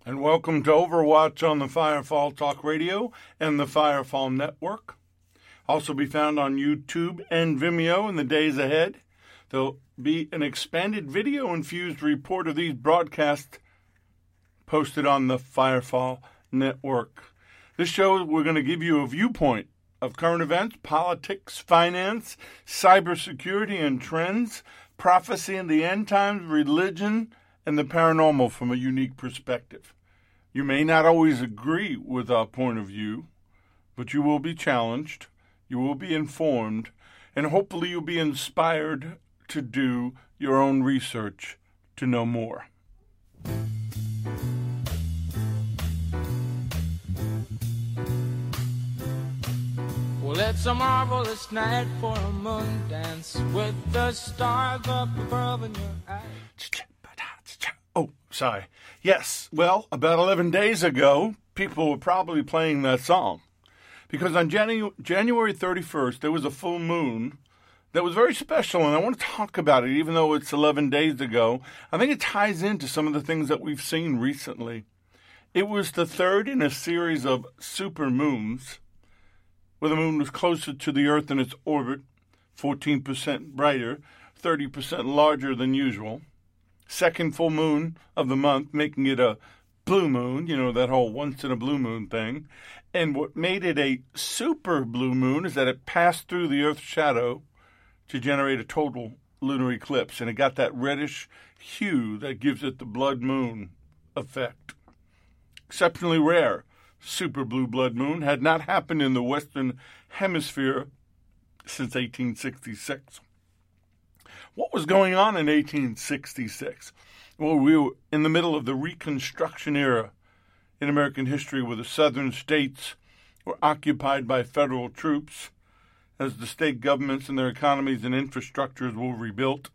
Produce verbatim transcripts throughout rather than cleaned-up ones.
And welcome to Overwatch on the Firefall Talk Radio and the Firefall Network. Also be found on YouTube and Vimeo in the days ahead. There'll be an expanded video-infused report of these broadcasts posted on the Firefall Network. This show, we're going to give you a viewpoint of current events, politics, finance, cybersecurity and trends, prophecy in the end times, religion, and the paranormal from a unique perspective. You may not always agree with our point of view, but you will be challenged, you will be informed, and hopefully you'll be inspired to do your own research to know more. Well, it's a marvelous night for a moon dance with the stars up above in your eyes. Oh, sorry. Yes, well, about eleven days ago, people were probably playing that song. Because on Janu- January thirty-first, there was a full moon that was very special, and I want to talk about it, even though it's eleven days ago. I think it ties into some of the things that we've seen recently. It was the third in a series of super moons, where the moon was closer to the Earth in its orbit, fourteen percent brighter, thirty percent larger than usual. Second full moon of the month, making it a blue moon, you know, that whole once-in-a-blue moon thing. And what made it a super blue moon is that it passed through the Earth's shadow to generate a total lunar eclipse. And it got that reddish hue that gives it the blood moon effect. Exceptionally rare super blue blood moon had not happened in the Western Hemisphere since eighteen sixty-six. What was going on in eighteen sixty-six? Well, we were in the middle of the Reconstruction era in American history, where the southern states were occupied by federal troops as the state governments and their economies and infrastructures were rebuilt.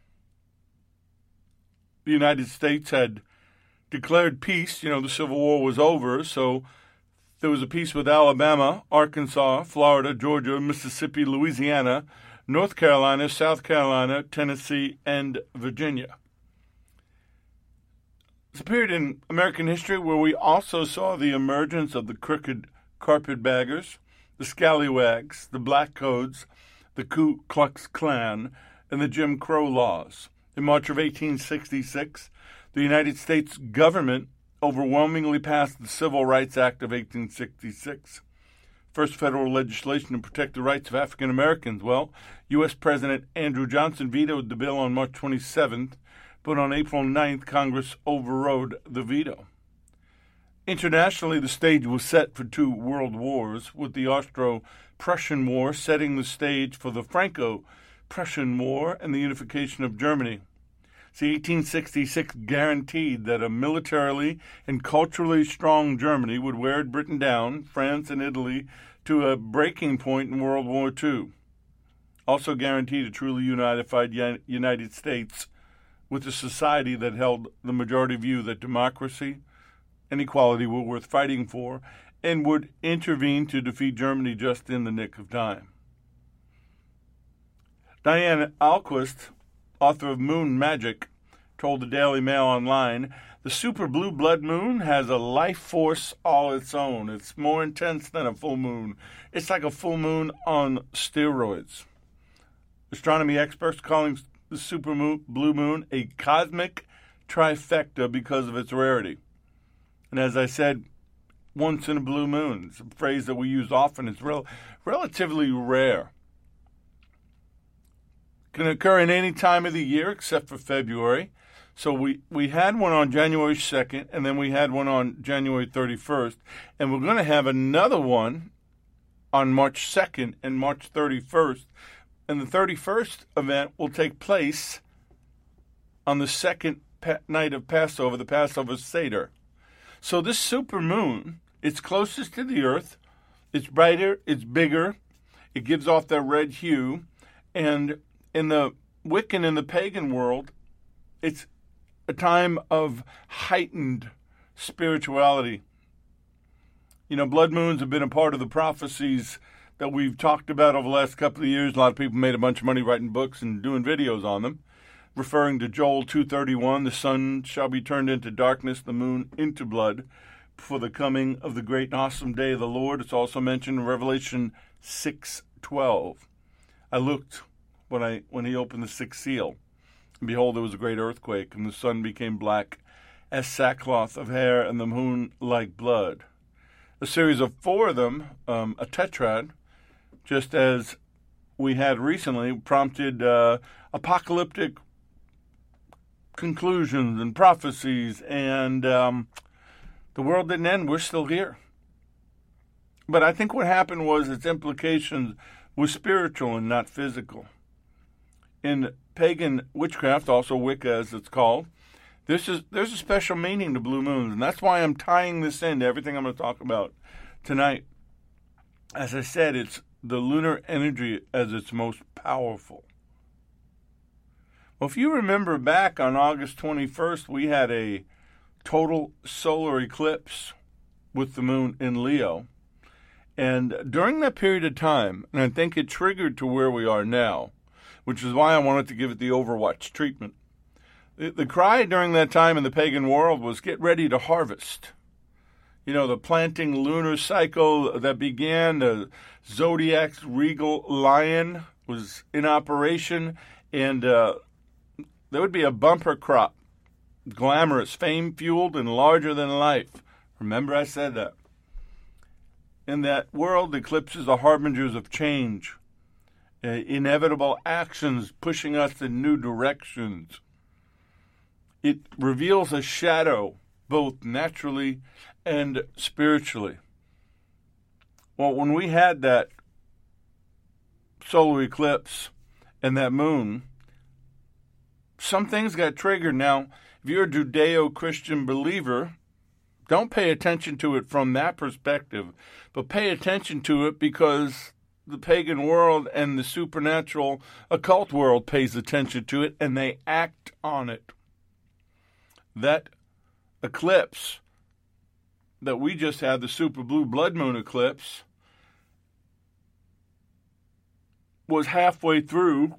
The United States had declared peace. You know, the Civil War was over, so there was a peace with Alabama, Arkansas, Florida, Georgia, Mississippi, Louisiana, North Carolina, South Carolina, Tennessee, and Virginia. It's a period in American history where we also saw the emergence of the crooked carpetbaggers, the scallywags, the black codes, the Ku Klux Klan, and the Jim Crow laws. In March of eighteen sixty-six, the United States government overwhelmingly passed the Civil Rights Act of eighteen sixty-six. First federal legislation to protect the rights of African Americans. Well, U S President Andrew Johnson vetoed the bill on March twenty-seventh, but on April ninth, Congress overrode the veto. Internationally, the stage was set for two world wars, with the Austro-Prussian War setting the stage for the Franco-Prussian War and the unification of Germany. See, eighteen sixty-six guaranteed that a militarily and culturally strong Germany would wear Britain down, France and Italy, to a breaking point in World War Two. Also guaranteed a truly unified United States with a society that held the majority view that democracy and equality were worth fighting for and would intervene to defeat Germany just in the nick of time. Diane Ahlquist, author of Moon Magic, told the Daily Mail Online, the super blue blood moon has a life force all its own. It's more intense than a full moon. It's like a full moon on steroids. Astronomy experts calling the super moon, blue moon a cosmic trifecta because of its rarity. And as I said, once in a blue moon. It's a phrase that we use often. It's rel- relatively rare. Can occur in any time of the year except for February. So we, we had one on January second, and then we had one on January thirty-first, and we're going to have another one on March second and March thirty-first. And the thirty-first event will take place on the second pa- night of Passover, the Passover Seder. So this super moon, it's closest to the Earth, it's brighter, it's bigger, it gives off that red hue, and in the Wiccan and the pagan world, it's a time of heightened spirituality. You know, blood moons have been a part of the prophecies that we've talked about over the last couple of years. A lot of people made a bunch of money writing books and doing videos on them. referring to Joel two thirty-one, the sun shall be turned into darkness, the moon into blood, for the coming of the great and awesome day of the Lord. It's also mentioned in Revelation six twelve. I looked when I when he opened the sixth seal, and behold, there was a great earthquake, and the sun became black as sackcloth of hair, and the moon like blood. A series of four of them, um, a tetrad, just as we had recently, prompted uh, apocalyptic conclusions and prophecies, and um, the world didn't end. We're still here. But I think what happened was its implications were spiritual and not physical. In pagan witchcraft, also Wicca as it's called, this is there's a special meaning to blue moons, and that's why I'm tying this into everything I'm going to talk about tonight. As I said, it's the lunar energy as its most powerful. Well, if you remember back on August twenty-first, we had a total solar eclipse with the moon in Leo. And during that period of time, and I think it triggered to where we are now, which is why I wanted to give it the Overwatch treatment. The, the cry during that time in the pagan world was, get ready to harvest. You know, the planting lunar cycle that began, the zodiac's regal lion was in operation, and uh, there would be a bumper crop, glamorous, fame-fueled, and larger than life. Remember I said that. In that world, eclipses are harbingers of change, uh, inevitable actions pushing us in new directions. It reveals a shadow, both naturally and spiritually. Well, when we had that solar eclipse and that moon, some things got triggered. Now, if you're a Judeo-Christian believer, don't pay attention to it from that perspective, but pay attention to it because the pagan world and the supernatural occult world pays attention to it, and they act on it. That eclipse that we just had, the super blue blood moon eclipse, was halfway through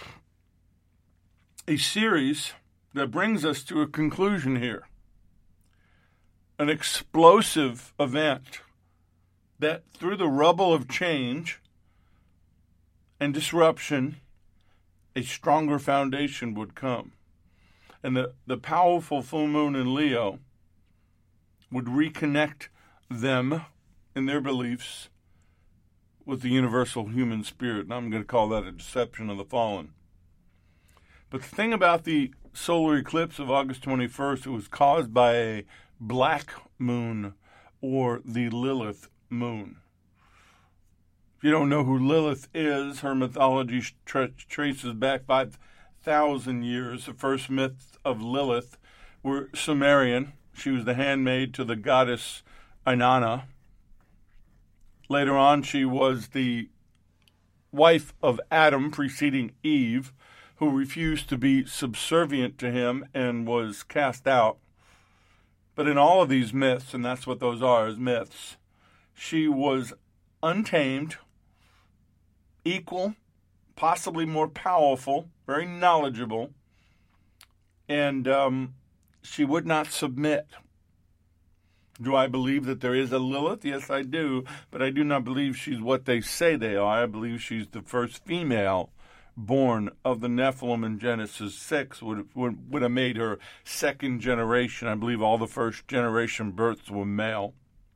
a series that brings us to a conclusion here. An explosive event that through the rubble of change and disruption, a stronger foundation would come. And the, the powerful full moon in Leo would reconnect them in their beliefs with the universal human spirit. And I'm going to call that a deception of the fallen. But the thing about the solar eclipse of August twenty-first, it was caused by a black moon, or the Lilith moon. If you don't know who Lilith is, her mythology tra- traces back five thousand years. The first myths of Lilith were Sumerian. She was the handmaid to the goddess Inanna. Later on, she was the wife of Adam, preceding Eve, who refused to be subservient to him and was cast out. But in all of these myths, and that's what those are, is myths, she was untamed, equal, possibly more powerful, very knowledgeable, and um, she would not submit. Do I believe that there is a Lilith? Yes, I do, but I do not believe she's what they say they are. I believe she's the first female born of the Nephilim in Genesis six, would, would, would have made her second generation. I believe all the first generation births were male.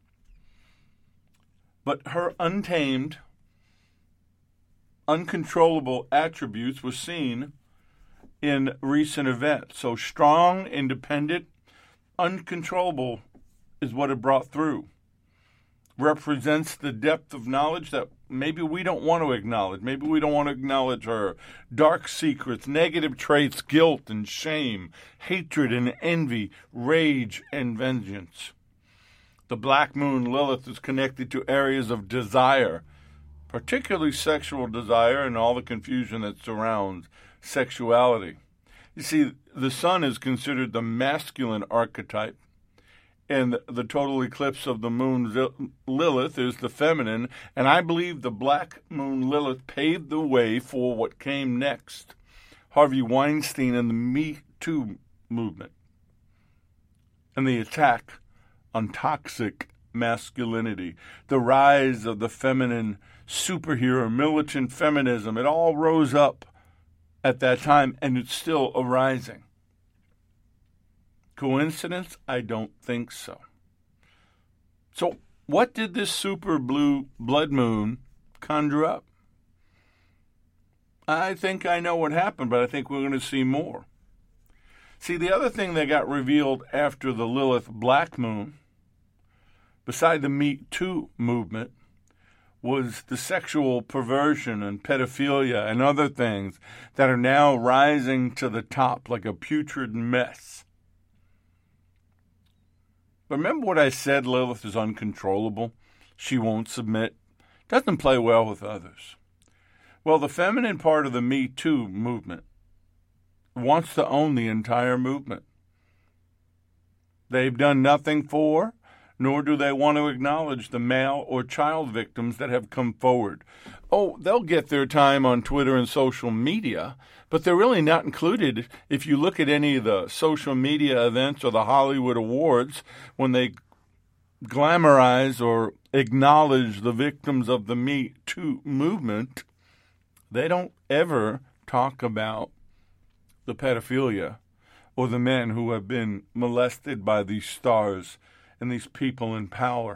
But her untamed, uncontrollable attributes were seen in recent events. So strong, independent, uncontrollable is what it brought through. Represents the depth of knowledge that maybe we don't want to acknowledge. Maybe we don't want to acknowledge her dark secrets, negative traits, guilt and shame, hatred and envy, rage and vengeance. The black moon Lilith is connected to areas of desire, particularly sexual desire and all the confusion that surrounds sexuality. You see, the sun is considered the masculine archetype, and the total eclipse of the moon Lilith is the feminine, and I believe the black moon Lilith paved the way for what came next. Harvey Weinstein and the Me Too movement, and the attack on toxic masculinity, the rise of the feminine superhero, militant feminism. It all rose up at that time, and it's still arising. Coincidence? I don't think so. So what did this super blue blood moon conjure up? I think I know what happened, but I think we're going to see more. See, the other thing that got revealed after the Lilith Black Moon, beside the Me Too movement, was the sexual perversion and pedophilia and other things that are now rising to the top like a putrid mess. Remember what I said? Lilith is uncontrollable. She won't submit. Doesn't play well with others. Well, the feminine part of the Me Too movement wants to own the entire movement. They've done nothing for, nor do they want to acknowledge the male or child victims that have come forward. Oh, they'll get their time on Twitter and social media, but they're really not included if you look at any of the social media events or the Hollywood Awards when they glamorize or acknowledge the victims of the Me Too movement. They don't ever talk about the pedophilia or the men who have been molested by these stars and these people in power.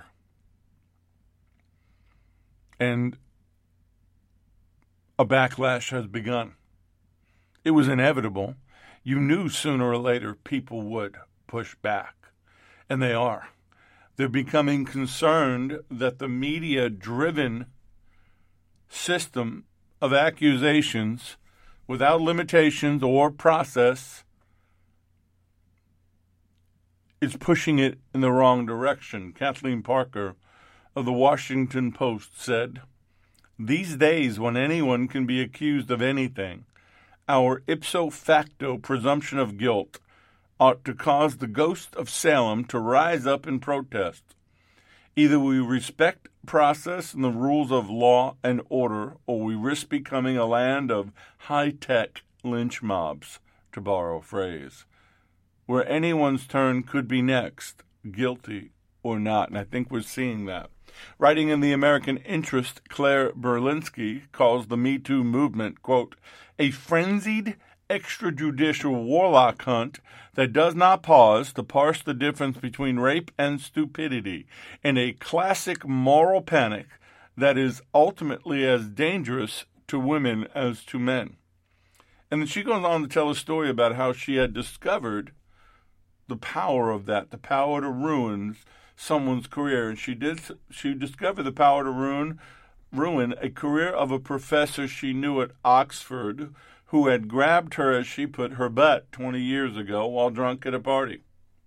And a backlash has begun. It was inevitable. You knew sooner or later people would push back, and they are. They're becoming concerned that the media-driven system of accusations without limitations or process is pushing it in the wrong direction. Kathleen Parker of the Washington Post said, "These days when anyone can be accused of anything, our ipso facto presumption of guilt ought to cause the ghost of Salem to rise up in protest. Either we respect process and the rules of law and order, or we risk becoming a land of high-tech lynch mobs, to borrow a phrase, where anyone's turn could be next, guilty or not." And I think we're seeing that. Writing in the American Interest, Claire Berlinski calls the Me Too movement, quote, "a frenzied extrajudicial warlock hunt that does not pause to parse the difference between rape and stupidity, and a classic moral panic that is ultimately as dangerous to women as to men." And then she goes on to tell a story about how she had discovered the power of that, the power to ruin someone's career. And she did. She discovered the power to ruin, ruin a career of a professor she knew at Oxford who had grabbed her, as she put, her butt twenty years ago while drunk at a party.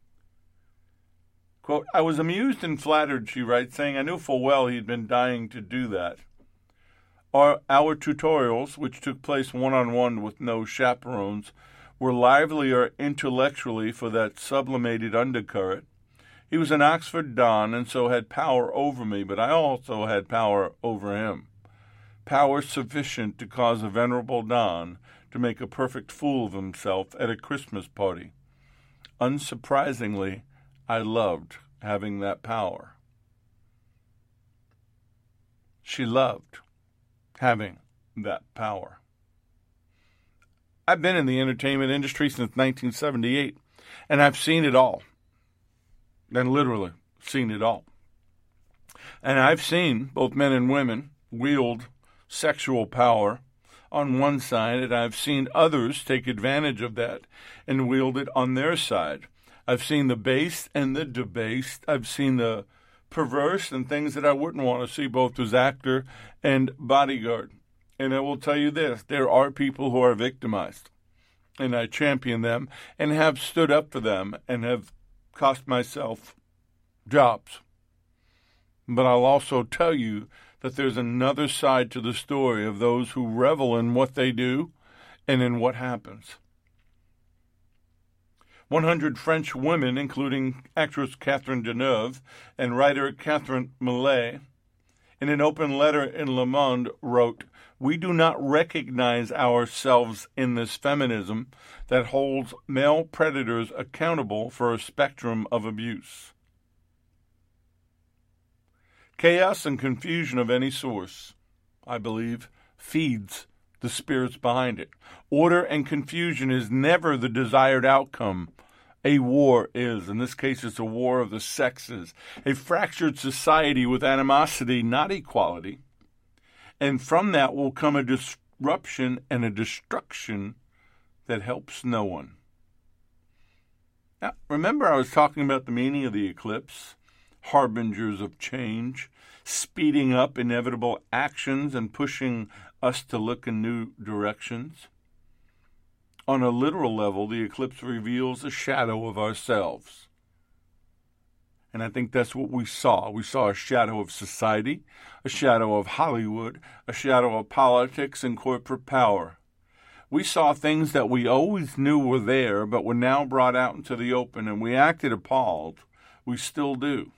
Quote, "I was amused and flattered," she writes, saying, "I knew full well he'd been dying to do that. Our, our tutorials, which took place one-on-one with no chaperones, were livelier intellectually for that sublimated undercurrent. He was an Oxford Don and so had power over me, but I also had power over him. Power sufficient to cause a venerable Don to make a perfect fool of himself at a Christmas party. Unsurprisingly, I loved having that power." She loved having that power. I've been in the entertainment industry since nineteen seventy-eight, and I've seen it all. And literally seen it all. And I've seen both men and women wield sexual power on one side, and I've seen others take advantage of that and wield it on their side. I've seen the base and the debased. I've seen the perverse and things that I wouldn't want to see, both as actor and bodyguard. And I will tell you this, there are people who are victimized, and I champion them and have stood up for them and have cost myself jobs. But I'll also tell you that there's another side to the story of those who revel in what they do and in what happens. one hundred French women, including actress Catherine Deneuve and writer Catherine Millet, in an open letter in Le Monde, wrote, "We do not recognize ourselves in this feminism that holds male predators accountable for a spectrum of abuse. Chaos and confusion of any source, I believe, feeds the spirits behind it. Order and confusion is never the desired outcome. A war is. In this case, it's a war of the sexes. A fractured society with animosity, not equality. And from that will come a disruption and a destruction that helps no one." Now, remember I was talking about the meaning of the eclipse? Harbingers of change, speeding up inevitable actions and pushing us to look in new directions. On a literal level, the eclipse reveals a shadow of ourselves. And I think that's what we saw. We saw a shadow of society, a shadow of Hollywood, a shadow of politics and corporate power. We saw things that we always knew were there, but were now brought out into the open, and we acted appalled. We still do.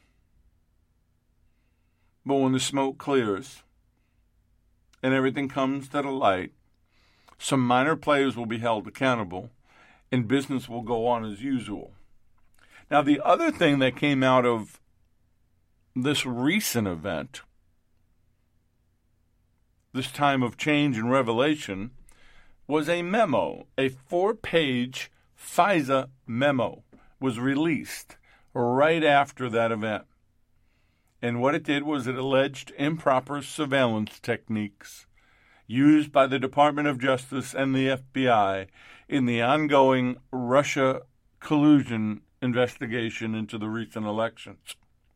But when the smoke clears and everything comes to the light, some minor players will be held accountable, and business will go on as usual. Now, the other thing that came out of this recent event, this time of change and revelation, was a memo. A four-page FISA memo was released right after that event. And what it did was it alleged improper surveillance techniques used by the Department of Justice and the F B I in the ongoing Russia collusion investigation into the recent elections.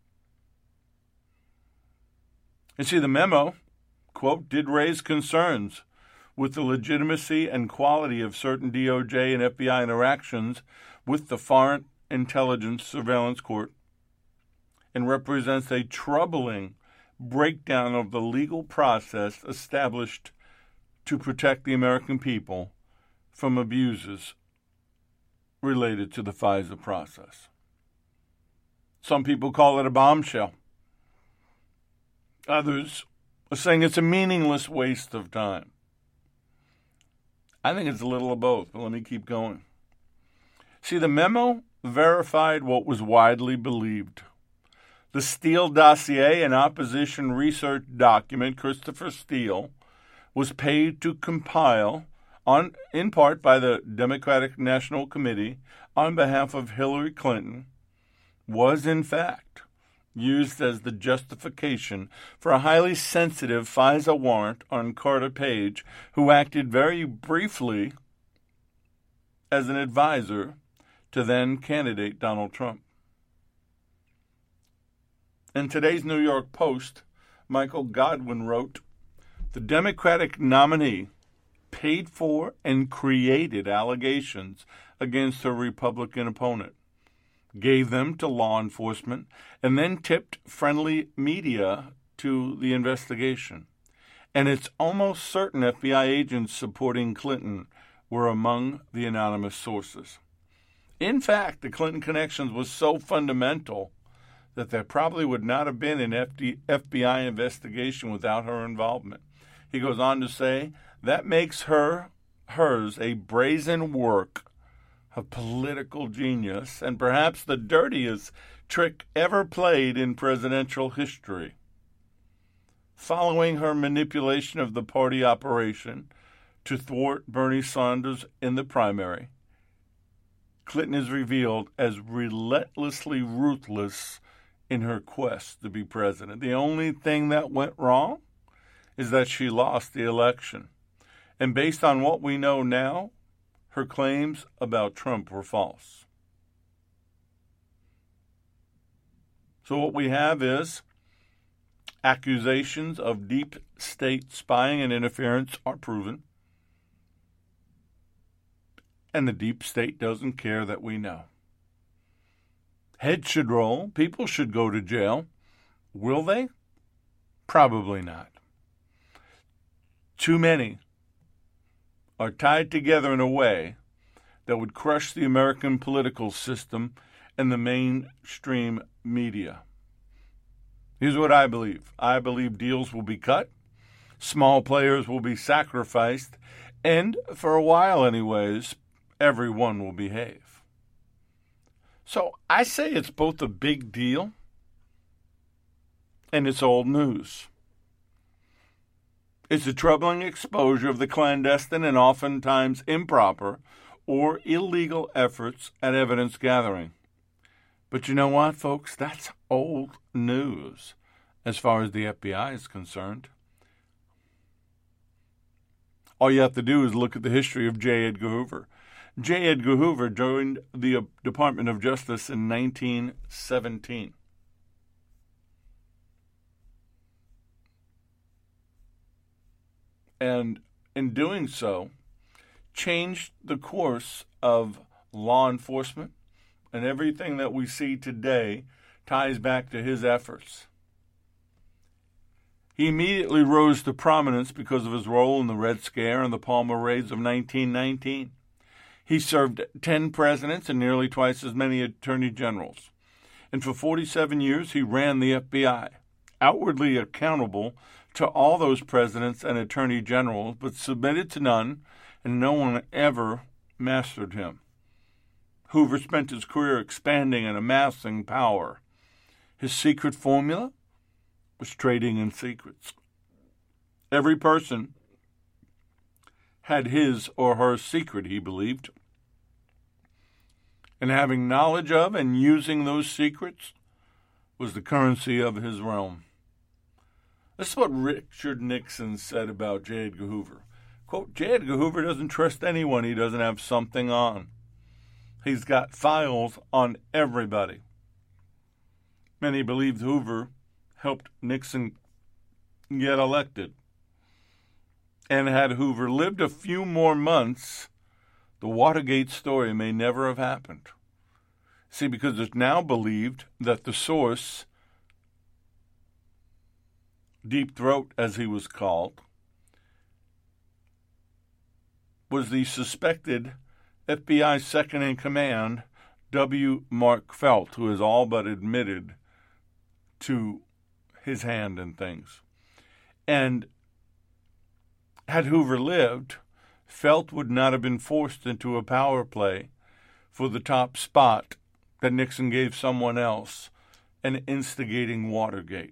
And see, the memo, quote, did raise concerns with the legitimacy and quality of certain D O J and F B I interactions with the Foreign Intelligence Surveillance Court, and represents a troubling breakdown of the legal process established to protect the American people from abuses related to the FISA process. Some people call it a bombshell. Others are saying it's a meaningless waste of time. I think it's a little of both, but let me keep going. See, the memo verified what was widely believed. The Steele dossier, an opposition research document Christopher Steele was paid to compile, on in part by the Democratic National Committee on behalf of Hillary Clinton, was in fact used as the justification for a highly sensitive FISA warrant on Carter Page, who acted very briefly as an advisor to then candidate Donald Trump. In today's New York Post, Michael Godwin wrote, "The Democratic nominee paid for and created allegations against her Republican opponent, gave them to law enforcement, and then tipped friendly media to the investigation. And it's almost certain F B I agents supporting Clinton were among the anonymous sources. In fact, the Clinton connections was so fundamental that there probably would not have been an F B I investigation without her involvement." He goes on to say, "That makes her, hers, a brazen work of political genius and perhaps the dirtiest trick ever played in presidential history. Following her manipulation of the party operation to thwart Bernie Sanders in the primary, Clinton is revealed as relentlessly ruthless in her quest to be president. The only thing that went wrong is that she lost the election. And based on what we know now, her claims about Trump were false." So what we have is accusations of deep state spying and interference are proven. And the deep state doesn't care that we know. Heads should roll. People should go to jail. Will they? Probably not. Too many are tied together in a way that would crush the American political system and the mainstream media. Here's what I believe. I believe deals will be cut, small players will be sacrificed, and for a while anyways, everyone will behave. So I say it's both a big deal and it's old news. It's a troubling exposure of the clandestine and oftentimes improper or illegal efforts at evidence gathering. But you know what, folks? That's old news as far as the F B I is concerned. All you have to do is look at the history of J. Edgar Hoover. J. Edgar Hoover joined the Department of Justice in nineteen seventeen. And in doing so, changed the course of law enforcement, and everything that we see today ties back to his efforts. He immediately rose to prominence because of his role in the Red Scare and the Palmer raids of nineteen nineteen. He served ten presidents and nearly twice as many attorney generals. And for forty-seven years, he ran the F B I, outwardly accountable to all those presidents and attorney generals, but submitted to none, and no one ever mastered him. Hoover spent his career expanding and amassing power. His secret formula was trading in secrets. Every person had his or her secret, he believed. And having knowledge of and using those secrets was the currency of his realm. This is what Richard Nixon said about J. Edgar Hoover. Quote, J. Edgar Hoover doesn't trust anyone he doesn't have something on. He's got files on everybody. Many believed Hoover helped Nixon get elected. And had Hoover lived a few more months, the Watergate story may never have happened. See, because it's now believed that the source, Deep Throat as he was called, was the suspected F B I second-in-command, W. Mark Felt, who has all but admitted to his hand in things. And had Hoover lived, Felt would not have been forced into a power play for the top spot that Nixon gave someone else, and instigating Watergate.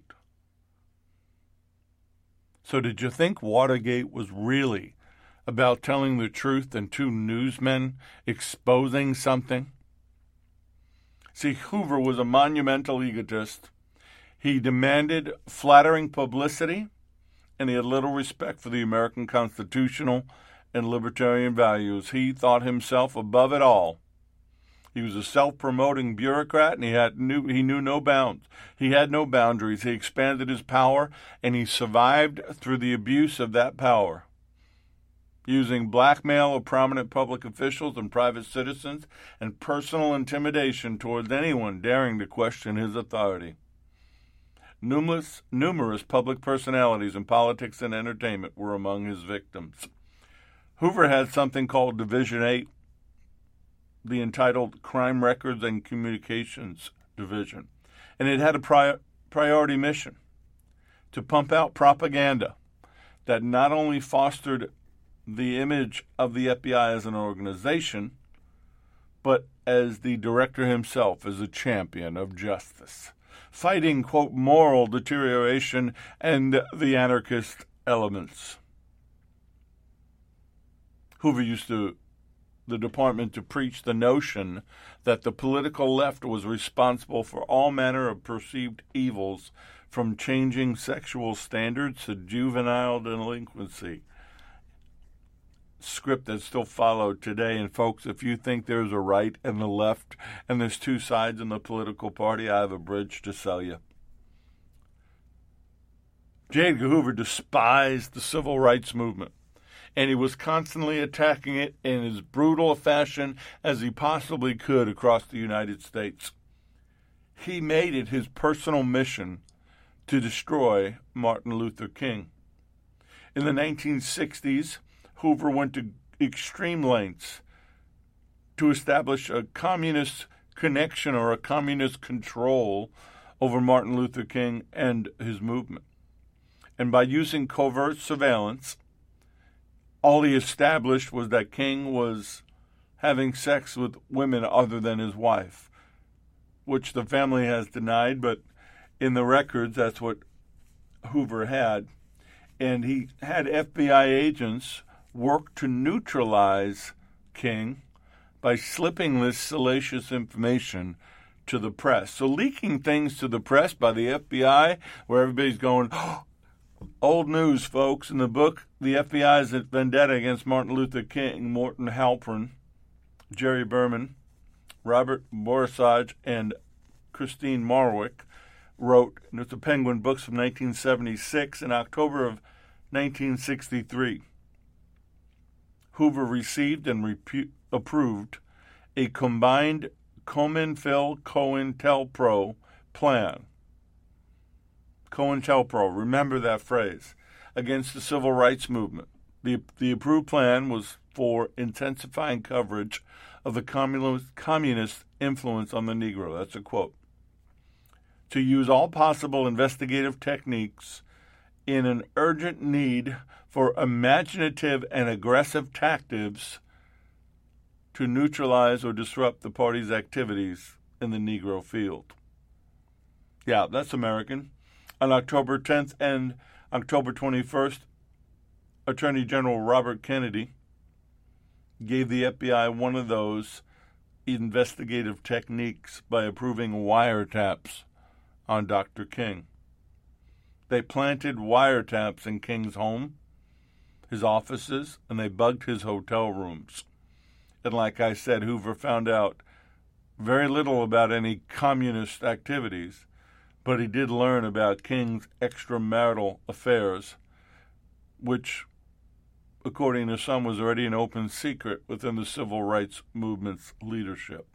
So did you think Watergate was really about telling the truth and two newsmen exposing something? See, Hoover was a monumental egotist. He demanded flattering publicity, and he had little respect for the American constitutional and libertarian values. He thought himself above it all. He was a self-promoting bureaucrat, and he had knew he knew no bounds. He had no boundaries. He expanded his power, and he survived through the abuse of that power, using blackmail of prominent public officials and private citizens and personal intimidation towards anyone daring to question his authority. Numerous, numerous public personalities in politics and entertainment were among his victims. Hoover had something called Division eight, the entitled Crime Records and Communications Division, and it had a pri- priority mission to pump out propaganda that not only fostered the image of the F B I as an organization, but as the director himself as a champion of justice, fighting, quote, moral deterioration and the anarchist elements. Hoover used to the department to preach the notion that the political left was responsible for all manner of perceived evils, from changing sexual standards to juvenile delinquency. Script that's still followed today. And folks, if you think there's a right and a left and there's two sides in the political party, I have a bridge to sell you. J. Edgar Hoover despised the civil rights movement, and he was constantly attacking it in as brutal a fashion as he possibly could across the United States. He made it his personal mission to destroy Martin Luther King. In the nineteen sixties, Hoover went to extreme lengths to establish a communist connection or a communist control over Martin Luther King and his movement. And by using covert surveillance, all he established was that King was having sex with women other than his wife, which the family has denied, but in the records, that's what Hoover had. And he had F B I agents work to neutralize King by slipping this salacious information to the press. So leaking things to the press by the F B I, where everybody's going, oh, old news, folks. In the book, The F B I's Vendetta Against Martin Luther King, Morton Halperin, Jerry Berman, Robert Borsage, and Christine Marwick wrote, and it's a Penguin Books from nineteen seventy-six. In October of nineteen sixty-three, Hoover received and repu- approved a combined COINTELPRO plan. COINTELPRO, remember that phrase, against the civil rights movement. The, the approved plan was for intensifying coverage of the communist, communist influence on the Negro. That's a quote. To use all possible investigative techniques in an urgent need for imaginative and aggressive tactics to neutralize or disrupt the party's activities in the Negro field. Yeah, that's American. On October tenth and October twenty-first, Attorney General Robert Kennedy gave the F B I one of those investigative techniques by approving wiretaps on Doctor King. They planted wiretaps in King's home, his offices, and they bugged his hotel rooms. And like I said, Hoover found out very little about any communist activities, but he did learn about King's extramarital affairs, which, according to some, was already an open secret within the civil rights movement's leadership.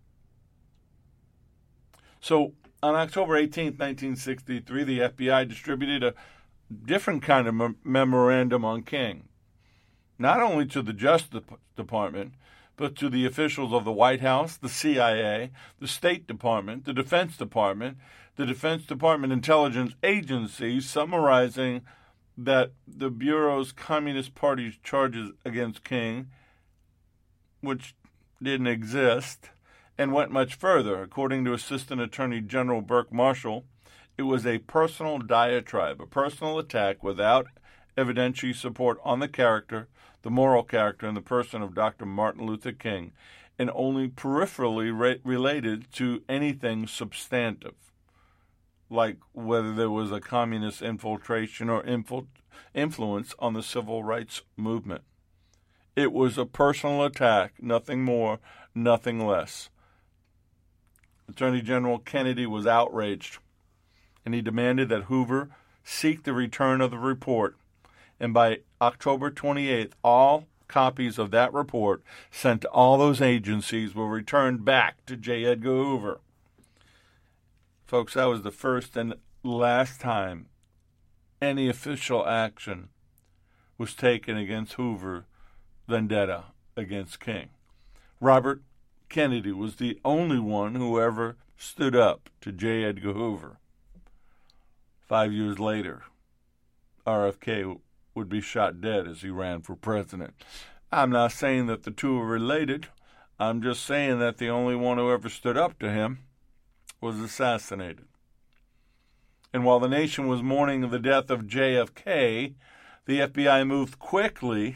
So, on October eighteenth, nineteen sixty-three, the F B I distributed a different kind of mem- memorandum on King, not only to the Justice Department, but to the officials of the White House, the C I A, the State Department, the Defense Department, the Defense Department Intelligence Agency, summarizing that the Bureau's Communist Party's charges against King, which didn't exist, and went much further. According to Assistant Attorney General Burke Marshall, it was a personal diatribe, a personal attack without evidentiary support on the character, the moral character, and the person of Doctor Martin Luther King, and only peripherally re- related to anything substantive, like whether there was a communist infiltration or infil- influence on the civil rights movement. It was a personal attack, nothing more, nothing less. Attorney General Kennedy was outraged, and he demanded that Hoover seek the return of the report. And by October twenty-eighth, all copies of that report sent to all those agencies were returned back to J. Edgar Hoover. Folks, that was the first and last time any official action was taken against Hoover vendetta against King. Robert Kennedy was the only one who ever stood up to J. Edgar Hoover. Five years later, R F K would be shot dead as he ran for president. I'm not saying that the two are related. I'm just saying that the only one who ever stood up to him was assassinated. And while the nation was mourning the death of J F K, the F B I moved quickly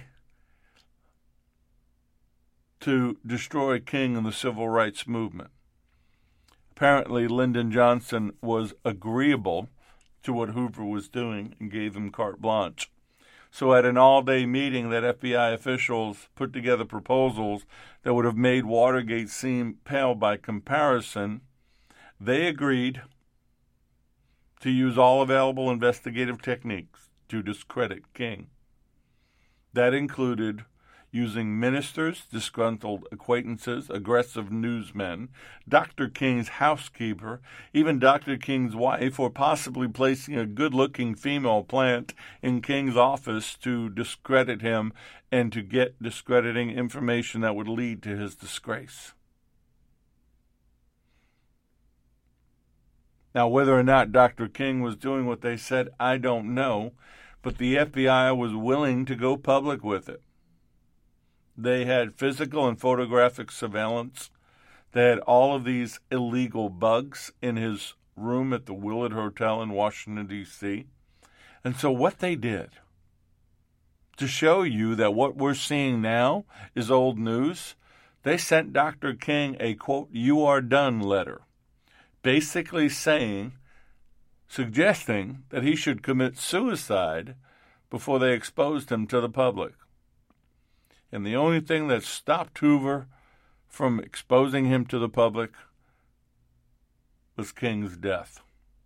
to destroy King and the civil rights movement. Apparently, Lyndon Johnson was agreeable to what Hoover was doing and gave him carte blanche. So at an all-day meeting that F B I officials put together proposals that would have made Watergate seem pale by comparison, they agreed to use all available investigative techniques to discredit King. That included using ministers, disgruntled acquaintances, aggressive newsmen, Doctor King's housekeeper, even Doctor King's wife, or possibly placing a good-looking female plant in King's office to discredit him and to get discrediting information that would lead to his disgrace. Now, whether or not Doctor King was doing what they said, I don't know, but the F B I was willing to go public with it. They had physical and photographic surveillance. They had all of these illegal bugs in his room at the Willard Hotel in Washington, D C And so what they did, to show you that what we're seeing now is old news, they sent Doctor King a, quote, "you are done" letter, basically saying, suggesting that he should commit suicide before they exposed him to the public. And the only thing that stopped Hoover from exposing him to the public was King's death.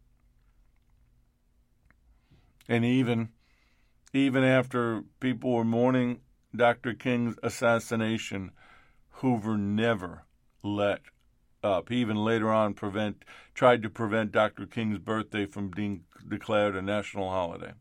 And even, even after people were mourning Doctor King's assassination, Hoover never let up. He even later on prevent, tried to prevent Doctor King's birthday from being declared a national holiday.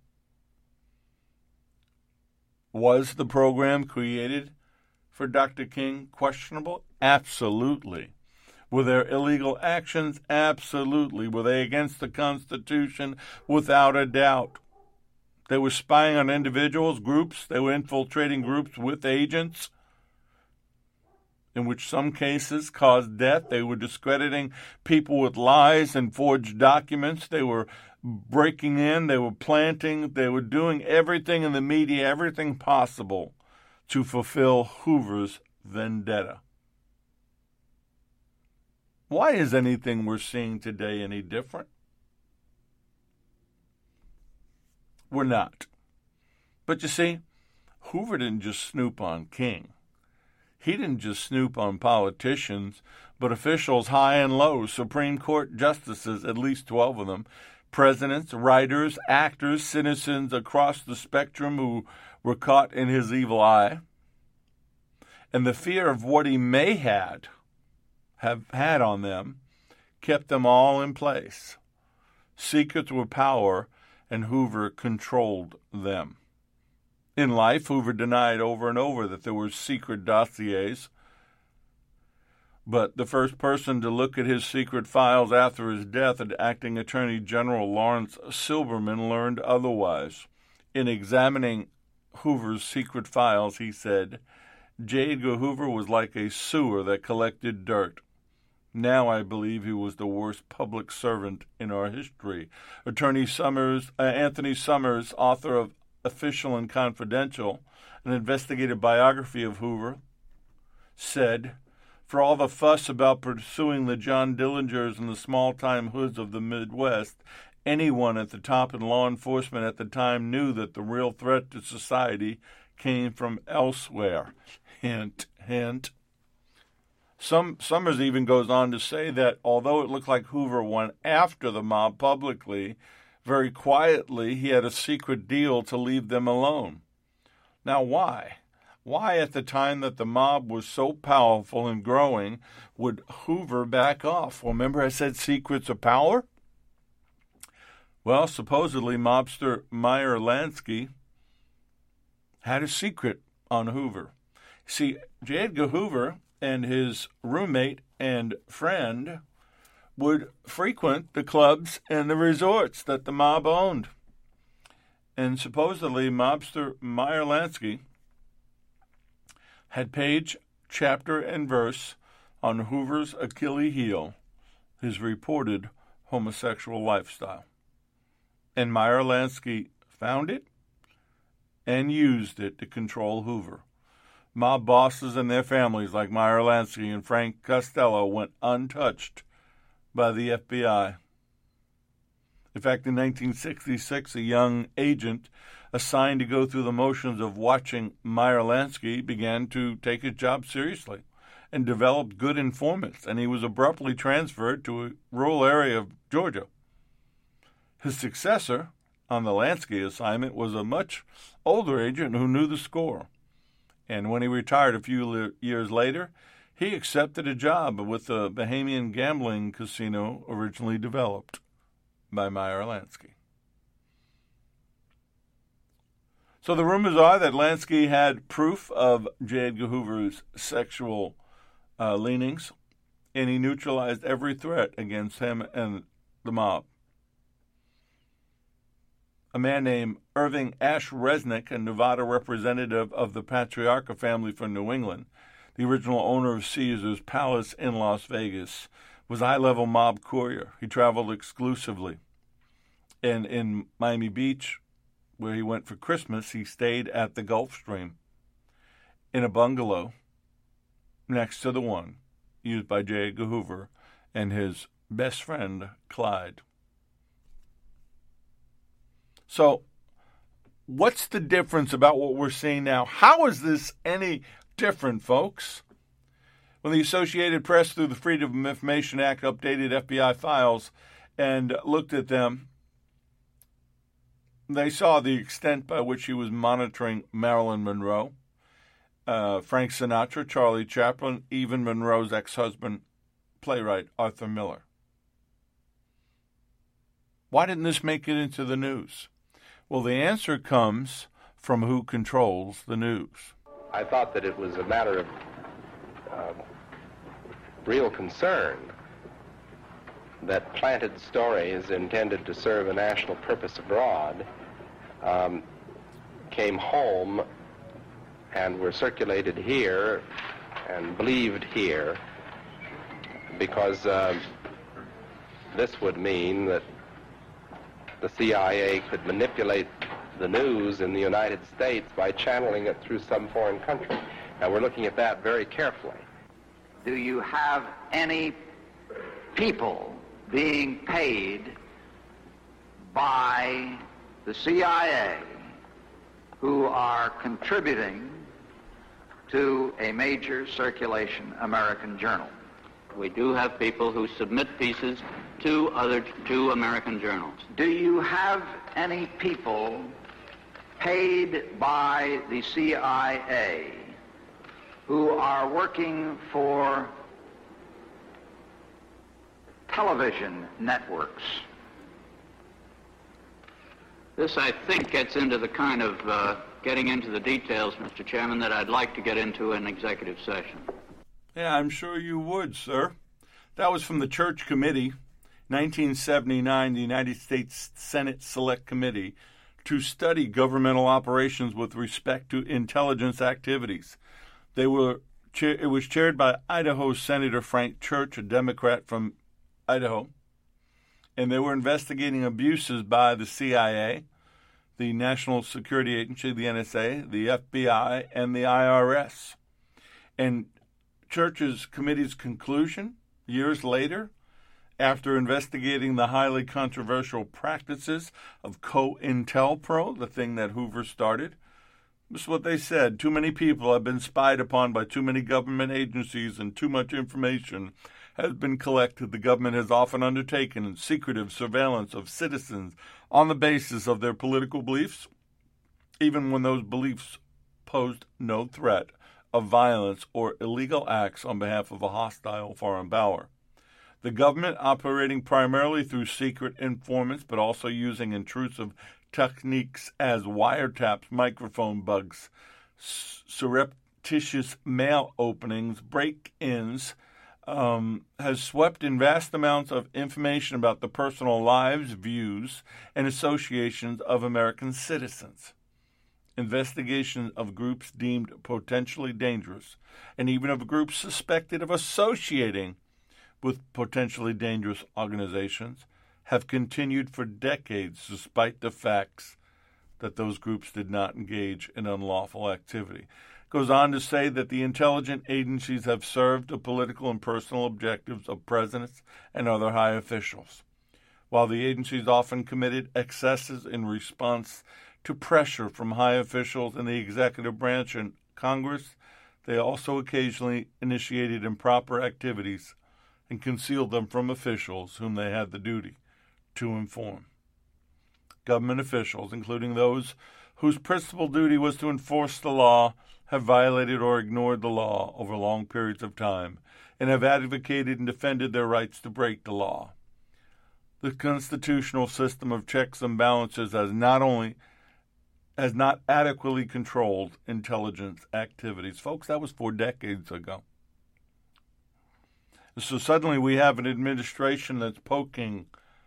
Was the program created for Doctor King questionable? Absolutely. Were there illegal actions? Absolutely. Were they against the Constitution? Without a doubt. They were spying on individuals, groups. They were infiltrating groups with agents, in which some cases caused death. They were discrediting people with lies and forged documents. They were breaking in. They were planting. They were doing everything in the media, everything possible to fulfill Hoover's vendetta. Why is anything we're seeing today any different? We're not. But you see, Hoover didn't just snoop on King. He didn't just snoop on politicians, but officials high and low, Supreme Court justices, at least twelve of them, presidents, writers, actors, citizens across the spectrum who were caught in his evil eye. And the fear of what he may had, have had on them kept them all in place. Secrets were power, and Hoover controlled them. In life, Hoover denied over and over that there were secret dossiers, but the first person to look at his secret files after his death, Acting Attorney General Lawrence Silberman, learned otherwise. In examining Hoover's secret files, he said, J. Edgar Hoover was like a sewer that collected dirt. Now I believe he was the worst public servant in our history. Attorney Summers, uh, Anthony Summers, author of Official and Confidential, an investigative biography of Hoover, said, for all the fuss about pursuing the John Dillingers and the small-time hoods of the Midwest, anyone at the top in law enforcement at the time knew that the real threat to society came from elsewhere. Hint, hint. Some, Summers even goes on to say that although it looked like Hoover went after the mob publicly, very quietly he had a secret deal to leave them alone. Now why? Why at the time that the mob was so powerful and growing would Hoover back off? Well, remember I said secrets of power? Well, supposedly mobster Meyer Lansky had a secret on Hoover. See, J. Edgar Hoover and his roommate and friend would frequent the clubs and the resorts that the mob owned. And supposedly mobster Meyer Lansky had page, chapter, and verse on Hoover's Achilles heel, his reported homosexual lifestyle. And Meyer Lansky found it and used it to control Hoover. Mob bosses and their families like Meyer Lansky and Frank Costello went untouched by the F B I. In fact, in nineteen sixty-six, a young agent assigned to go through the motions of watching Meyer Lansky began to take his job seriously and developed good informants, and he was abruptly transferred to a rural area of Georgia. His successor on the Lansky assignment was a much older agent who knew the score. And when he retired a few le- years later, he accepted a job with the Bahamian gambling casino originally developed by Meyer Lansky. So the rumors are that Lansky had proof of J. Edgar Hoover's sexual uh, leanings, and he neutralized every threat against him and the mob. A man named Irving Ash Resnick, a Nevada representative of the Patriarcha family from New England, the original owner of Caesar's Palace in Las Vegas, was a high-level mob courier. He traveled exclusively. And in Miami Beach, where he went for Christmas, he stayed at the Gulfstream in a bungalow next to the one used by J. Edgar Hoover and his best friend, Clyde. So, what's the difference about what we're seeing now? How is this any different, folks? When the Associated Press, through the Freedom of Information Act, updated F B I files and looked at them, they saw the extent by which he was monitoring Marilyn Monroe, uh, Frank Sinatra, Charlie Chaplin, even Monroe's ex-husband, playwright Arthur Miller. Why didn't this make it into the news? Well, the answer comes from who controls the news. I thought that it was a matter of uh, real concern that planted stories intended to serve a national purpose abroad um, came home and were circulated here and believed here, because uh, this would mean that the C I A could manipulate the news in the United States by channeling it through some foreign country. Now, we're looking at that very carefully. Do you have any people being paid by the C I A who are contributing to a major circulation American journal? We do have people who submit pieces to other to American journals. Do you have any people paid by the C I A who are working for television networks? This, I think, gets into the kind of uh, getting into the details, Mister Chairman, that I'd like to get into in executive session. Yeah, I'm sure you would, sir. That was from the Church Committee, nineteen seventy-nine, the United States Senate Select Committee, to study governmental operations with respect to intelligence activities. They were it was chaired by Idaho Senator Frank Church, a Democrat from Idaho, and they were investigating abuses by the C I A, the National Security Agency, the N S A, the F B I, and the I R S. And Church's committee's conclusion, years later, after investigating the highly controversial practices of COINTELPRO, the thing that Hoover started, this is what they said: too many people have been spied upon by too many government agencies, and too much information has been collected. The government has often undertaken secretive surveillance of citizens on the basis of their political beliefs, even when those beliefs posed no threat of violence or illegal acts on behalf of a hostile foreign power. The government, operating primarily through secret informants, but also using intrusive techniques as wiretaps, microphone bugs, surreptitious mail openings, break-ins, um, has swept in vast amounts of information about the personal lives, views, and associations of American citizens. Investigation of groups deemed potentially dangerous, and even of groups suspected of associating with potentially dangerous organizations, have continued for decades despite the facts that those groups did not engage in unlawful activity. It goes on to say that the intelligence agencies have served the political and personal objectives of presidents and other high officials. While the agencies often committed excesses in response to pressure from high officials in the executive branch and Congress, they also occasionally initiated improper activities and concealed them from officials whom they had the duty to inform. Government officials, including those whose principal duty was to enforce the law, have violated or ignored the law over long periods of time and have advocated and defended their rights to break the law. The constitutional system of checks and balances has not only has not adequately controlled intelligence activities. Folks, that was four decades ago. So suddenly we have an administration that's poking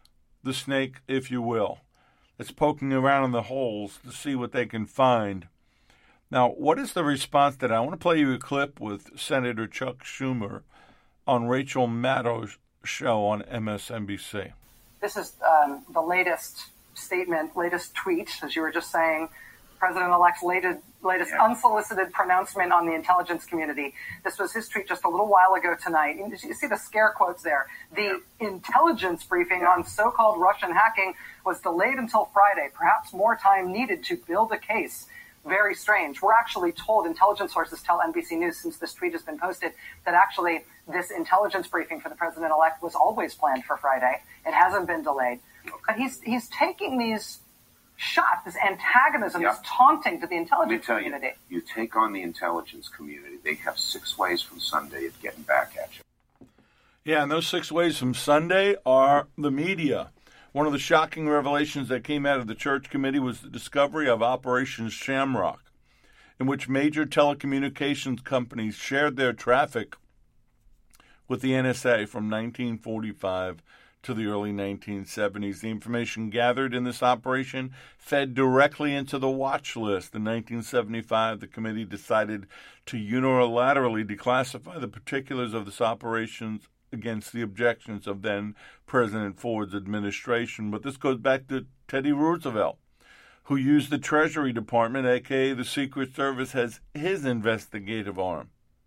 the snake, if you will. It's poking around in the holes to see what they can find. Now, what is the response to that? I want to play you a clip with Senator Chuck Schumer on Rachel Maddow's show on M S N B C. This is um, the latest statement, latest tweet, as you were just saying, President-elect's latest, latest yeah. unsolicited pronouncement on the intelligence community. This was his tweet just a little while ago tonight. You see the scare quotes there. The yeah. intelligence briefing yeah. on so-called Russian hacking was delayed until Friday. Perhaps more time needed to build a case. Very strange. We're actually told, intelligence sources tell N B C News since this tweet has been posted, that actually this intelligence briefing for the president-elect was always planned for Friday. It hasn't been delayed. But he's he's taking these shots, this antagonism, yep. this taunting to the intelligence community. You, you take on the intelligence community, they have six ways from Sunday of getting back at you. Yeah, and those six ways from Sunday are the media. One of the shocking revelations that came out of the Church Committee was the discovery of Operation Shamrock, in which major telecommunications companies shared their traffic with the N S A from nineteen forty-five to the early nineteen seventies. The information gathered in this operation fed directly into the watch list. In nineteen seventy-five, the committee decided to unilaterally declassify the particulars of this operation against the objections of then President Ford's administration. But this goes back to Teddy Roosevelt, who used the Treasury Department, a k a the Secret Service, as his investigative arm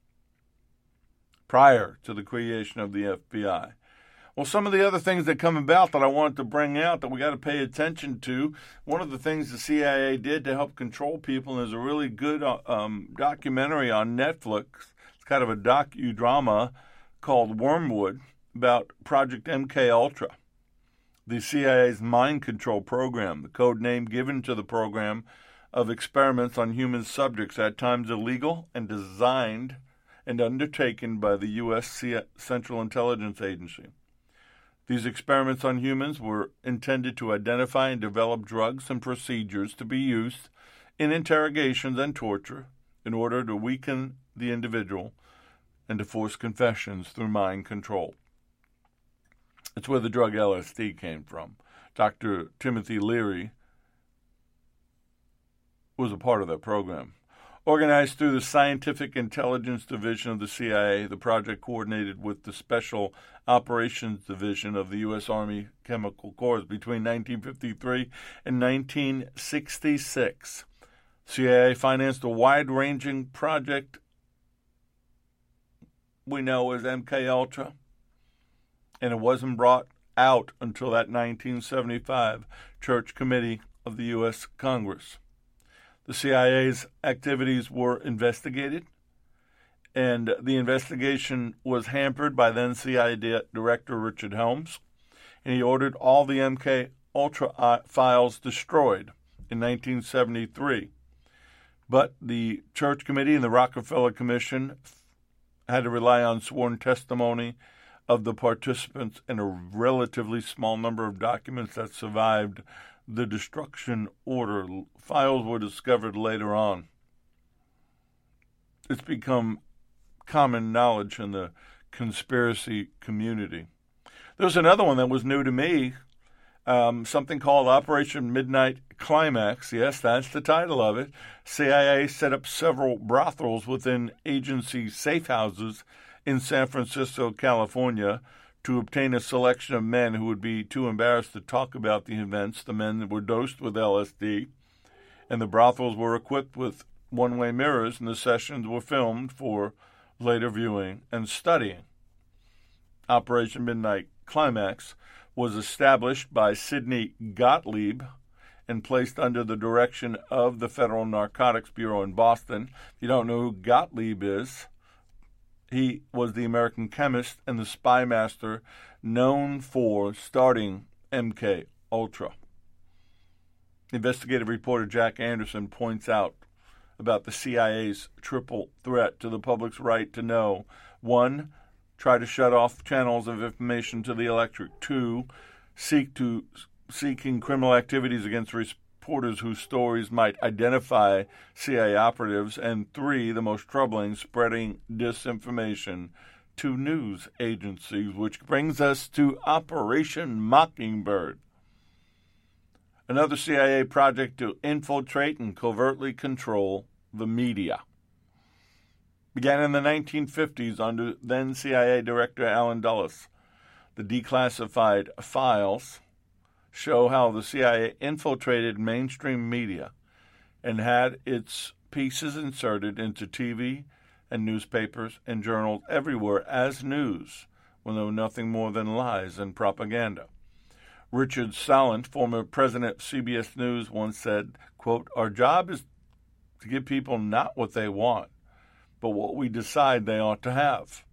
prior to the creation of the F B I. Well, some of the other things that come about that I wanted to bring out that we got to pay attention to, one of the things the C I A did to help control people, and there's a really good um, documentary on Netflix. It's kind of a docudrama called Wormwood about Project M K Ultra, the C I A's mind control program, the code name given to the program of experiments on human subjects, at times illegal and designed and undertaken by the U S Central Intelligence Agency. These experiments on humans were intended to identify and develop drugs and procedures to be used in interrogations and torture in order to weaken the individual and to force confessions through mind control. It's where the drug L S D came from. Doctor Timothy Leary was a part of that program. Organized through the Scientific Intelligence Division of the C I A, the project coordinated with the Special Operations Division of the U S Army Chemical Corps between nineteen fifty-three and nineteen sixty-six. C I A financed a wide-ranging project we know as M K Ultra, and it wasn't brought out until that nineteen seventy-five Church Committee of the U S Congress. The C I A's activities were investigated, and the investigation was hampered by then C I A Director Richard Helms, and he ordered all the M K Ultra files destroyed in nineteen seventy-three. But the Church Committee and the Rockefeller Commission had to rely on sworn testimony of the participants and a relatively small number of documents that survived the destruction order. Files were discovered later on. It's become common knowledge in the conspiracy community. There's another one that was new to me, um, something called Operation Midnight Climax. Yes, that's the title of it. C I A set up several brothels within agency safe houses in San Francisco, California, to obtain a selection of men who would be too embarrassed to talk about the events. The men were dosed with L S D, and the brothels were equipped with one-way mirrors, and the sessions were filmed for later viewing and studying. Operation Midnight Climax was established by Sidney Gottlieb and placed under the direction of the Federal Narcotics Bureau in Boston. If you don't know who Gottlieb is, he was the American chemist and the spy master known for starting M K Ultra. Investigative reporter Jack Anderson points out about the C I A's triple threat to the public's right to know. One, try to shut off channels of information to the electorate. Two, seek to seeking criminal activities against reporters whose stories might identify C I A operatives. And three, the most troubling, spreading disinformation to news agencies, which brings us to Operation Mockingbird. another C I A project to infiltrate and covertly control the media. Began in the nineteen fifties under then C I A Director Allen Dulles. The declassified files show how the C I A infiltrated mainstream media and had its pieces inserted into T V and newspapers and journals everywhere as news, when there were nothing more than lies and propaganda. Richard Salant, former president of C B S News, once said, quote, "Our job is to give people not what they want, but what we decide they ought to have."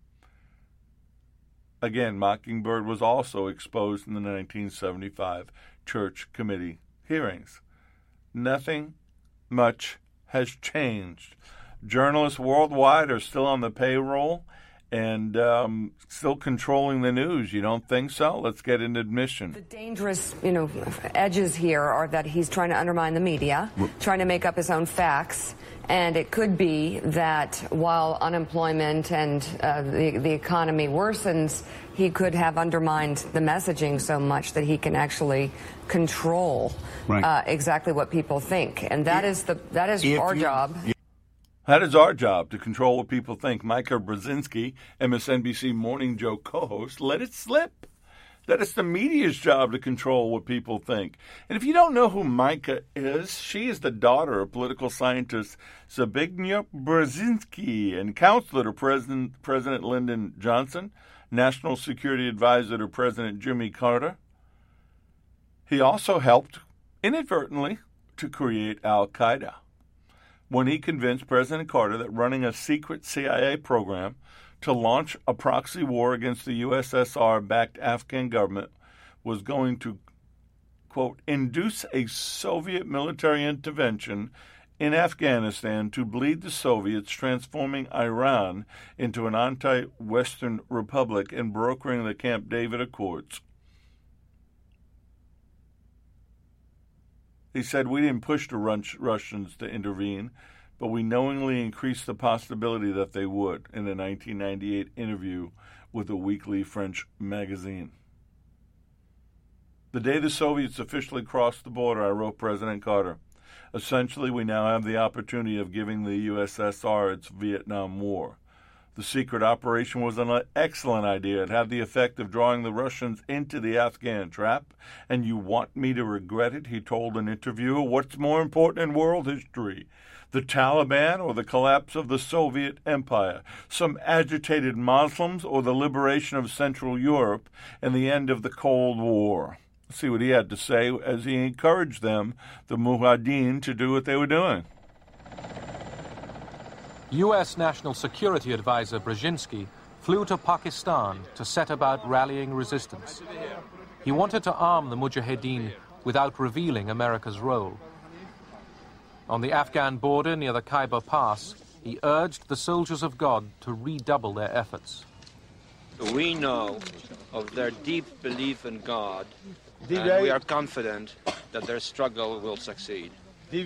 Again, Mockingbird was also exposed in the nineteen seventy-five Church Committee hearings. Nothing much has changed. Journalists worldwide are still on the payroll and um, still controlling the news. You don't think so? Let's get an admission. The dangerous, you know, edges here are that he's trying to undermine the media, trying to make up his own facts, and it could be that while unemployment and uh, the, the economy worsens, he could have undermined the messaging so much that he can actually control right. uh, exactly what people think, and that is the that is if our you, job. That is our job, to control what people think. Micah Brzezinski, M S N B C Morning Joe co-host, let it slip that it's the media's job to control what people think. And if you don't know who Micah is, she is the daughter of political scientist Zbigniew Brzezinski and counselor to President, President Lyndon Johnson, National Security Advisor to President Jimmy Carter. He also helped, inadvertently, to create Al-Qaeda when he convinced President Carter that running a secret C I A program to launch a proxy war against the U S S R-backed Afghan government was going to, quote, induce a Soviet military intervention in Afghanistan to bleed the Soviets, transforming Iran into an anti-Western republic and brokering the Camp David Accords. He said, "We didn't push the Russians to intervene, but we knowingly increased the possibility that they would," in a nineteen ninety-eight interview with a weekly French magazine. "The day the Soviets officially crossed the border," I wrote President Carter, "essentially we now have the opportunity of giving the U S S R its Vietnam War. The secret operation was an excellent idea. It had the effect of drawing the Russians into the Afghan trap. And you want me to regret it?" he told an interviewer. "What's more important in world history? The Taliban or the collapse of the Soviet Empire? Some agitated Muslims or the liberation of Central Europe and the end of the Cold War?" Let's see what he had to say as he encouraged them, the Mujahideen, to do what they were doing. U S National Security Advisor Brzezinski flew to Pakistan to set about rallying resistance. He wanted to arm the Mujahideen without revealing America's role. On the Afghan border near the Khyber Pass, he urged the soldiers of God to redouble their efforts. We know of their deep belief in God, and we are confident that their struggle will succeed. You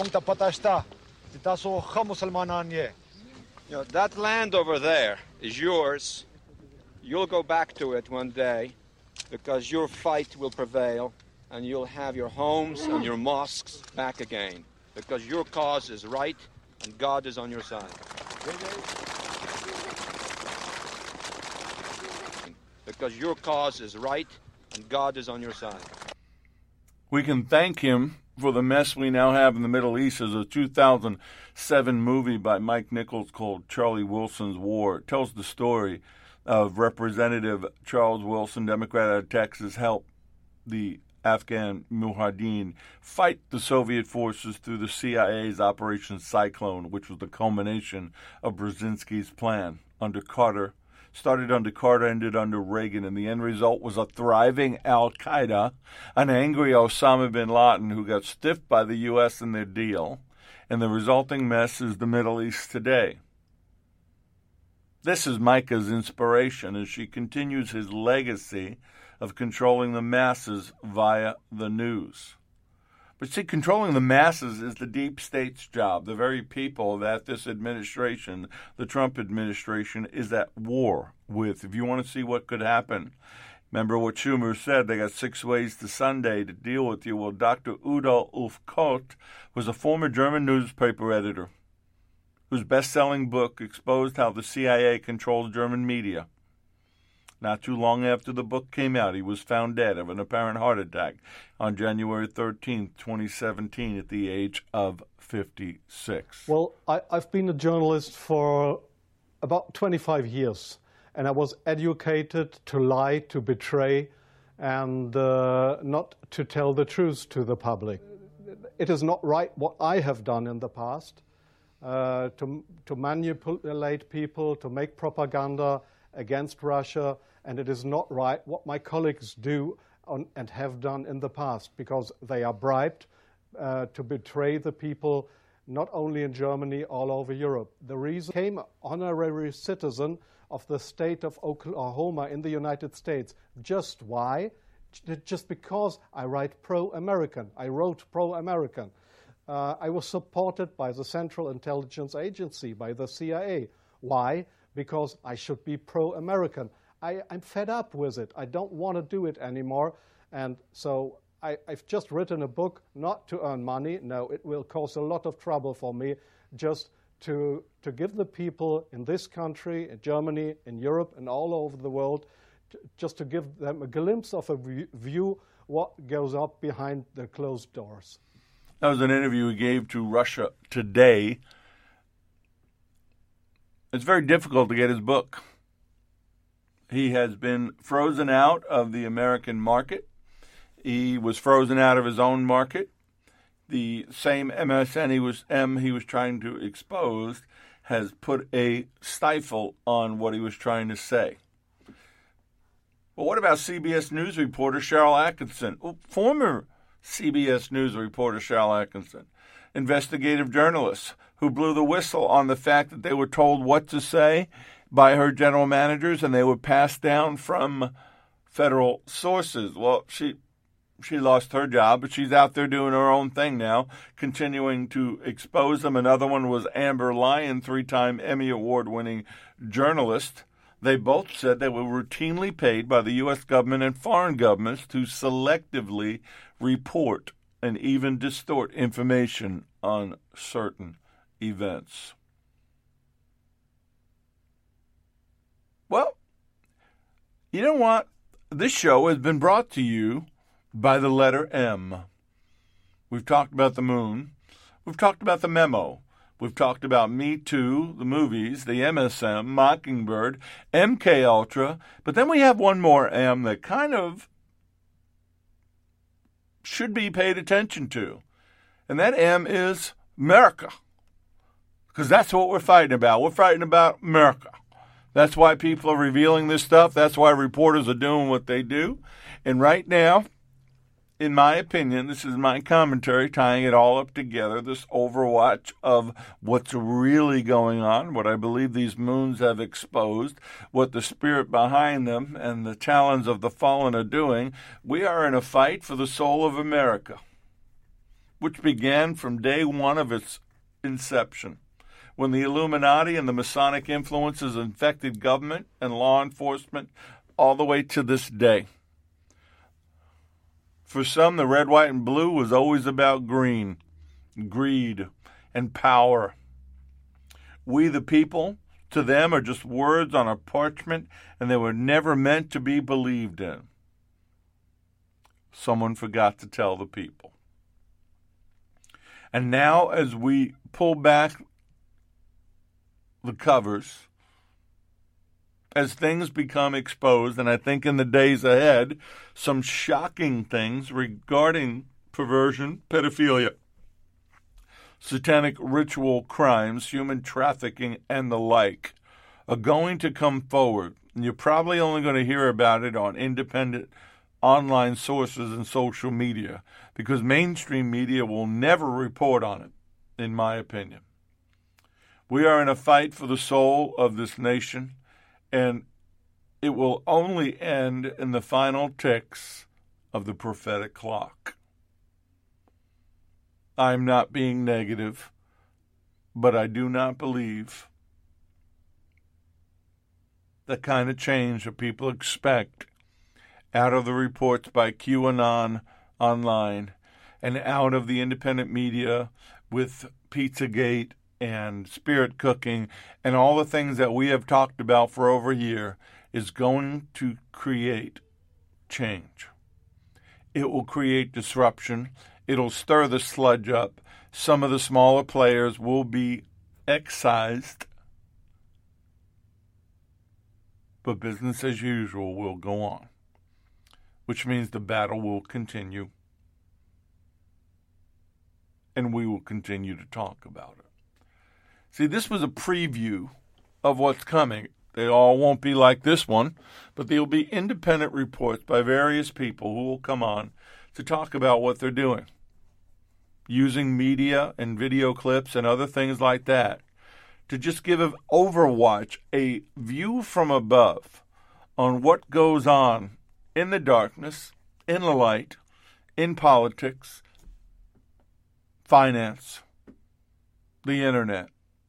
know, that land over there is yours. You'll go back to it one day because your fight will prevail and you'll have your homes and your mosques back again because your cause is right and God is on your side. Because your cause is right and God is on your side. We can thank him for the mess we now have in the Middle East. As a two thousand seven movie by Mike Nichols called Charlie Wilson's War. It tells the story of Representative Charles Wilson, Democrat out of Texas, helped the Afghan Mujahideen fight the Soviet forces through the C I A's Operation Cyclone, which was the culmination of Brzezinski's plan under Carter. Started under Carter, ended under Reagan, and the end result was a thriving Al-Qaeda, an angry Osama bin Laden who got stiffed by the U S in their deal, and the resulting mess is the Middle East today. This is Micah's inspiration as she continues his legacy of controlling the masses via the news. But see, controlling the masses is the deep state's job, the very people that this administration, the Trump administration, is at war with. If you want to see what could happen, Remember what Schumer said, they got six ways to Sunday to deal with you. Well, Doctor Udo Ulfkot was a former German newspaper editor whose best-selling book exposed how the C I A controls German media. Not too long after the book came out, he was found dead of an apparent heart attack on January thirteenth, twenty seventeen, at the age of fifty-six. Well, I, I've been a journalist for about twenty-five years, and I was educated to lie, to betray, and uh, not to tell the truth to the public. It is not right what I have done in the past, uh, to, to manipulate people, to make propaganda against Russia, and it is not right what my colleagues do on, and have done in the past, because they are bribed uh, to betray the people, not only in Germany, all over Europe. The reason I became honorary citizen of the state of Oklahoma in the United States. Just why? Just because I write pro-American. I wrote pro-American. Uh, I was supported by the Central Intelligence Agency, by the C I A. Why? Because I should be pro-American. I, I'm fed up with it. I don't want to do it anymore. And so I, I've just written a book not to earn money. No, it will cause a lot of trouble for me, just to, to give the people in this country, in Germany, in Europe, and all over the world, to, just to give them a glimpse of a view what goes up behind the closed doors. That was an interview he gave to Russia Today. It's very difficult to get his book. He has been frozen out of the American market. He was frozen out of his own market. The same M S N he was M he was trying to expose has put a stifle on what he was trying to say. Well, what about C B S News reporter Sharyl Attkisson? Well, former C B S News reporter Sharyl Attkisson, investigative journalists who blew the whistle on the fact that they were told what to say by her general managers and they were passed down from federal sources. Well, she she lost her job, but she's out there doing her own thing now, continuing to expose them. Another one was Amber Lyon, three-time Emmy Award-winning journalist. They both said they were routinely paid by the U S government and foreign governments to selectively report and even distort information on certain events. Well, you know what? This show has been brought to you by the letter M. We've talked about the moon. We've talked about the memo. We've talked about Me Too, the movies, the M S M, Mockingbird, M K Ultra. But then we have one more M that kind of should be paid attention to. And that M is America. Because that's what we're fighting about. We're fighting about America. That's why people are revealing this stuff. That's why reporters are doing what they do. And right now, in my opinion, this is my commentary, tying it all up together, this overwatch of what's really going on, what I believe these moons have exposed, what the spirit behind them and the talons of the fallen are doing. We are in a fight for the soul of America, which began from day one of its inception, when the Illuminati and the Masonic influences infected government and law enforcement all the way to this day. For some, the red, white, and blue was always about green, greed, and power. We, the people, to them are just words on a parchment, and they were never meant to be believed in. Someone forgot to tell the people. And now, as we pull back the covers, as things become exposed, and I think in the days ahead, some shocking things regarding perversion, pedophilia, satanic ritual crimes, human trafficking, and the like are going to come forward. And you're probably only going to hear about it on independent online sources and social media, because mainstream media will never report on it, in my opinion. We are in a fight for the soul of this nation, and it will only end in the final ticks of the prophetic clock. I'm not being negative, but I do not believe the kind of change that people expect out of the reports by QAnon online, and out of the independent media with Pizzagate and Spirit Cooking and all the things that we have talked about for over a year, is going to create change. It will create disruption. It'll stir the sludge up. Some of the smaller players will be excised, but business as usual will go on, which means the battle will continue, and we will continue to talk about it. See, this was a preview of what's coming. They all won't be like this one, but there will be independent reports by various people who will come on to talk about what they're doing, using media and video clips and other things like that to just give Overwatch a view from above on what goes on in the darkness, in the light, in politics, finance, the internet,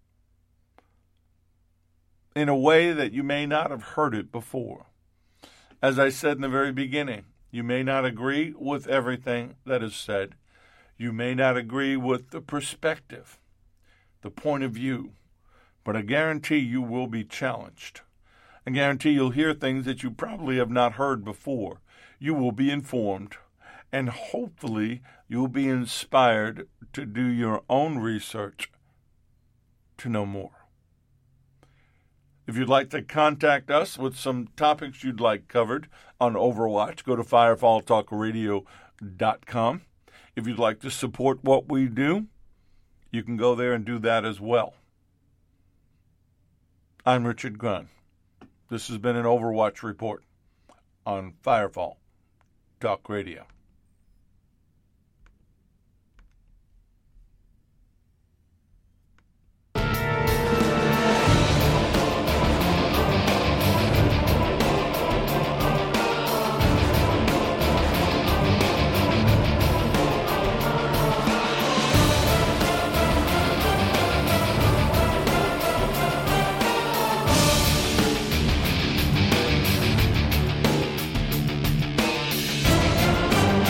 in a way that you may not have heard it before. As I said in the very beginning, you may not agree with everything that is said. You may not agree with the perspective, the point of view, but I guarantee you will be challenged. I guarantee you'll hear things that you probably have not heard before. You will be informed, and hopefully you'll be inspired to do your own research to know more. If you'd like to contact us with some topics you'd like covered on Overwatch, go to firefall talk radio dot com. If you'd like to support what we do, you can go there and do that as well. I'm Richard Grunn. This has been an Overwatch report on Firefall Talk Radio.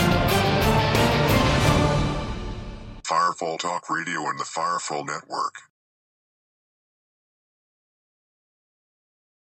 Firefall Talk Radio and the Firefall Network.